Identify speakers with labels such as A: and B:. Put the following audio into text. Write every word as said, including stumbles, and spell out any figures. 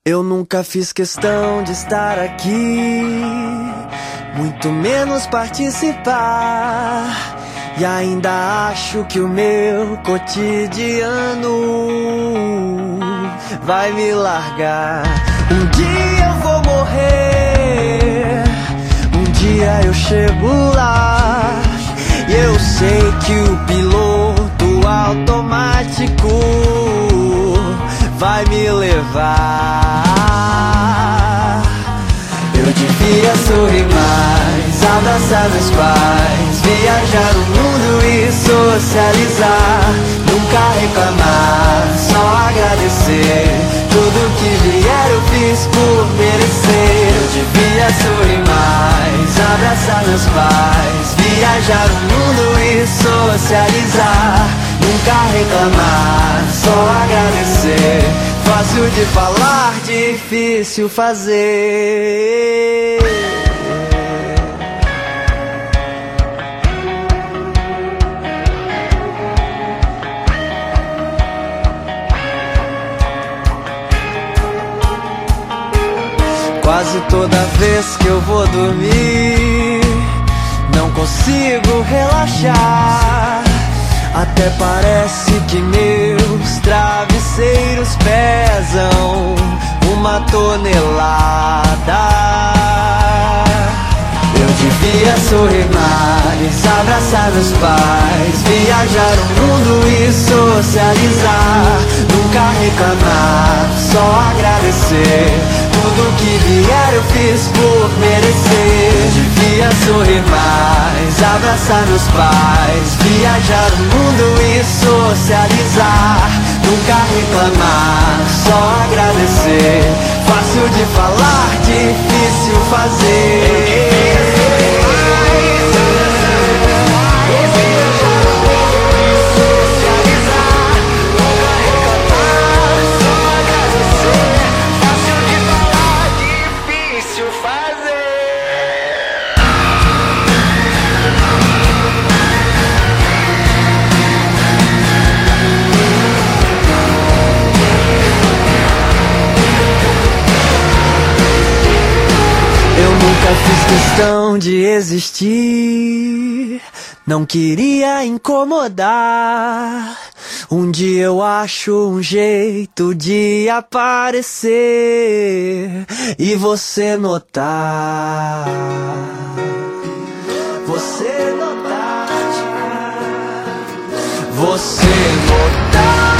A: Eu nunca fiz questão de estar aqui, muito menos participar. E ainda acho que o meu cotidiano vai me largar. Um dia eu vou morrer, um dia eu chego lá. E eu sei que o piloto automático vai me levar. Eu devia sorrir mais, abraçar meus pais, viajar o mundo e socializar. Nunca reclamar, só agradecer. Tudo que vier eu fiz por merecer. Eu devia sorrir mais, abraçar meus pais, viajar o mundo e socializar. Nunca reclamar, só agradecer. Fácil de falar, difícil fazer. Quase toda vez que eu vou dormir, não consigo relaxar. Até parece que meus travesseiros pesam uma tonelada. Eu devia sorrir mais, abraçar meus pais, viajar o mundo e socializar. Nunca reclamar, só agradecer. Tudo que vier eu fiz por merecer. Eu devia sorrir mais, abraçar meus pais, viajar o mundo e socializar. Nunca reclamar, só agradecer. Fácil de falar, difícil fazer. Nunca fiz questão de existir, não queria incomodar. Um dia eu acho um jeito de aparecer e você notar. Você notar. Você notar.